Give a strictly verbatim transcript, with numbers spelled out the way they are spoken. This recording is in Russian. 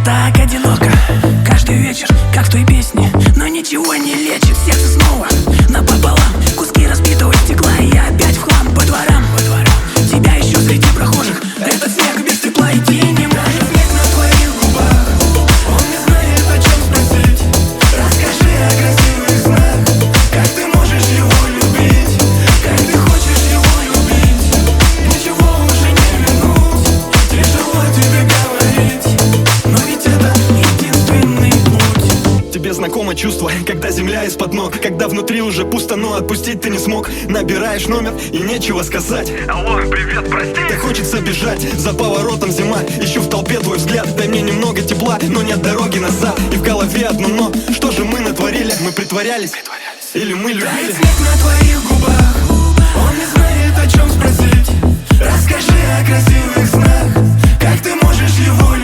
так одиноко каждый вечер, как в той песне, но ничего не лечит сердце снова напополам. Куски разбитого стекла и опять в хлам по дворам, по дворам. Тебя еще среди прохожих, этот снег без тепла идти не может. Снег на твоих губах, он не знает, о чем спросить. Расскажи о красивых снах, как ты можешь его любить, как ты хочешь его любить. Ничего уже не вернуть, тяжело тебе говорить, но ведь это единственный путь. Тебе знакомо чувство, когда земля из-под ног, когда внутри уже пусто, но отпустить ты не смог. Набираешь номер и нечего сказать. Алло, привет, прости. Да хочется бежать, за поворотом зима. Ищу в толпе твой взгляд, дай мне немного тепла, но нет дороги назад. И в голове одно но, что же мы натворили? Мы притворялись, или мы любили? Да, снег на твоих губах, он не знает, о чем спросить. Расскажи о красивых снах, как ты можешь его